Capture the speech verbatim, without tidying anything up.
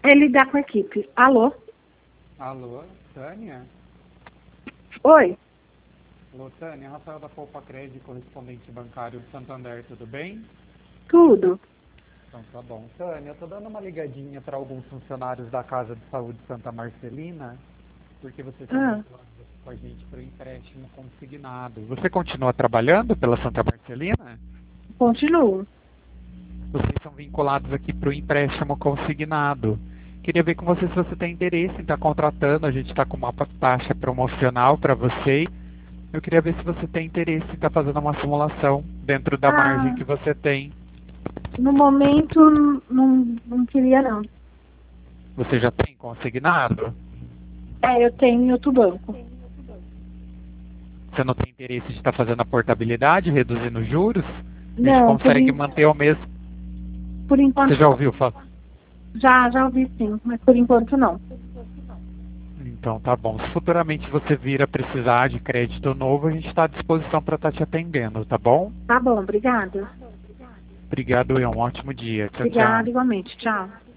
Ele dá com a equipe. Alô? Alô, Tânia? Oi? Alô, Tânia, Rafael da Poupa Crédito, correspondente bancário do Santander, tudo bem? Tudo? Então tá bom. Tânia, eu tô dando uma ligadinha para alguns funcionários da Casa de Saúde Santa Marcelina, porque vocês estão Ah, vinculados com a gente para o empréstimo consignado. Você continua trabalhando pela Santa Marcelina? continuo. Vocês são vinculados aqui para o empréstimo consignado. Queria ver com você se você tem interesse em estar contratando. A gente está com uma taxa promocional para vocês. Eu queria ver se você tem interesse em estar fazendo uma simulação dentro da margem Ah, que você tem. no momento, n- não, não queria, não. Você já tem consignado? É, eu tenho em outro banco. Você não tem interesse de estar fazendo a portabilidade, reduzindo os juros? A gente Não, por, consegue en- manter o mesmo. por Você enquanto já não. ouviu falar? Já, já ouvi sim, mas por enquanto não. Então tá bom. Se futuramente você vir a precisar de crédito novo, a gente está à disposição para estar te atendendo, tá bom? Tá bom, obrigada. Obrigado e um ótimo dia. Tchau, tchau. Obrigada igualmente. Tchau.